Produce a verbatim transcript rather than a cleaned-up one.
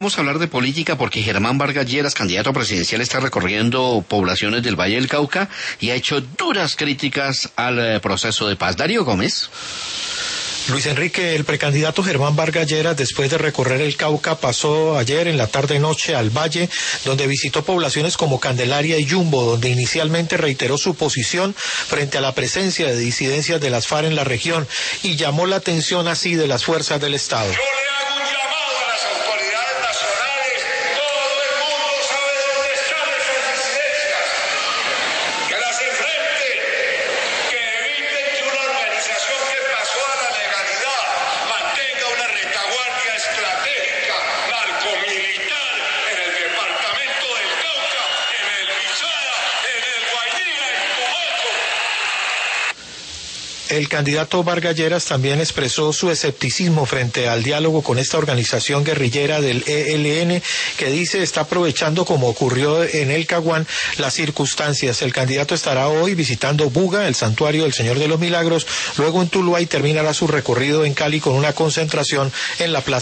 Vamos a hablar de política porque Germán Vargas Lleras, candidato presidencial, está recorriendo poblaciones del Valle del Cauca y ha hecho duras críticas al eh, proceso de paz. Darío Gómez. Luis Enrique, el precandidato Germán Vargas Lleras, después de recorrer el Cauca, pasó ayer en la tarde-noche al Valle, donde visitó poblaciones como Candelaria y Yumbo, donde inicialmente reiteró su posición frente a la presencia de disidencias de las FARC en la región y llamó la atención así de las fuerzas del Estado. El candidato Vargas Lleras también expresó su escepticismo frente al diálogo con esta organización guerrillera del E L N, que dice está aprovechando, como ocurrió en el Caguán, las circunstancias. El candidato estará hoy visitando Buga, el santuario del Señor de los Milagros, luego en Tuluá y terminará su recorrido en Cali con una concentración en la plaza